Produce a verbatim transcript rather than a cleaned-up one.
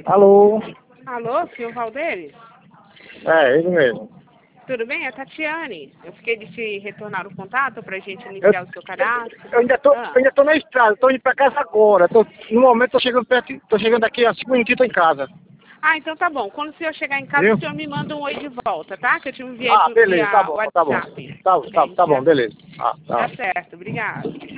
Alô? Alô, senhor Valderes? É, ele mesmo. Tudo bem? É a Tatiane. Eu fiquei de te retornar o contato para a gente Eu, iniciar o seu cadastro. eu ainda tô, Ah. eu ainda tô na estrada, tô indo pra casa agora. Tô, no momento tô chegando perto, tô chegando aqui a cinco minutinhos, tô em casa. ah, então tá bom. Quando o senhor chegar em casa, Viu? o senhor me manda um oi de volta, tá? Que eu te enviei Ah, por beleza, tá via bom, tá bom. WhatsApp. Tá, tá, tá bom, Gente, beleza. Ah, tá. tá certo. Obrigada.